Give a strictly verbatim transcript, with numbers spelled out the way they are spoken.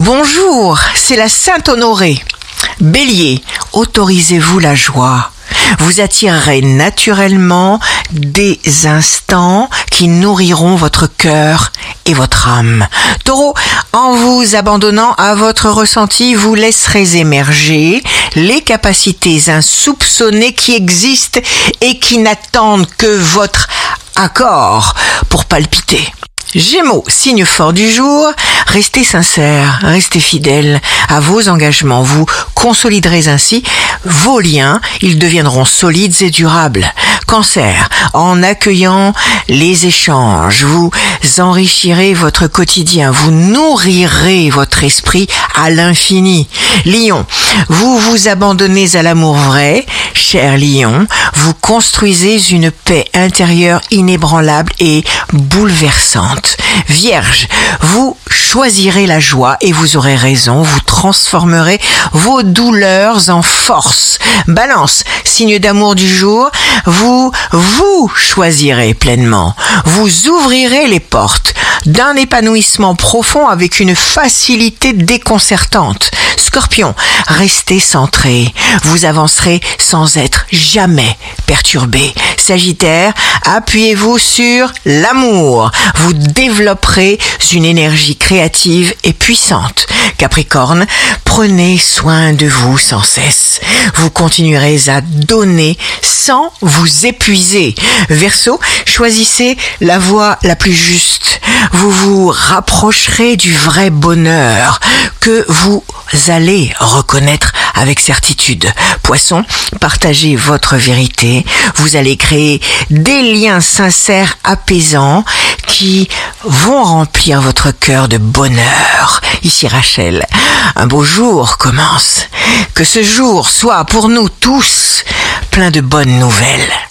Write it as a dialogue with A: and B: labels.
A: Bonjour, c'est la Sainte Honorée. Bélier, autorisez-vous la joie. Vous attirerez naturellement des instants qui nourriront votre cœur et votre âme. Taureau, en vous abandonnant à votre ressenti, vous laisserez émerger les capacités insoupçonnées qui existent et qui n'attendent que votre accord pour palpiter. Gémeaux, signe fort du jour, restez sincère, restez fidèle à vos engagements. Vous consoliderez ainsi vos liens, ils deviendront solides et durables. Cancer, en accueillant les échanges, vous enrichirez votre quotidien, vous nourrirez votre esprit à l'infini. Lion, vous vous abandonnez à l'amour vrai, cher Lion, vous construisez une paix intérieure inébranlable et bouleversante. Vierge, vous choisirez la joie et vous aurez raison, vous transformerez vos douleurs en force. Balance, signe d'amour du jour, vous vous choisirez pleinement. Vous ouvrirez les portes d'un épanouissement profond avec une facilité déconcertante. Scorpion, restez centré, vous avancerez sans être jamais perturbé. Sagittaire, appuyez-vous sur l'amour, vous développerez une énergie créative et puissante. Capricorne, prenez soin de vous sans cesse, vous continuerez à donner sans vous épuiser. Verseau, choisissez la voie la plus juste, vous vous rapprocherez du vrai bonheur que vous allez reconnaître avec certitude. Poisson, partagez votre vérité, vous allez créer des liens sincères apaisants qui vont remplir votre cœur de bonheur. Ici Rachel, un beau jour commence. Que ce jour soit pour nous tous plein de bonnes nouvelles.